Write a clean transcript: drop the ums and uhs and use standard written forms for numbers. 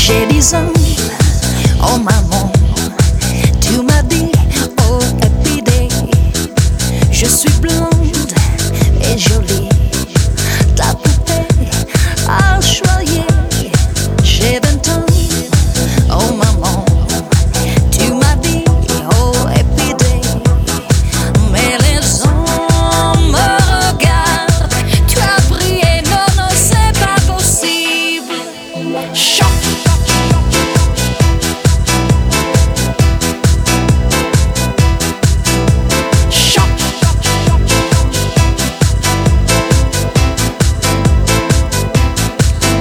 J'ai 10 ans, oh maman, tu m'as dit, oh happy day. Je suis blonde et jolie.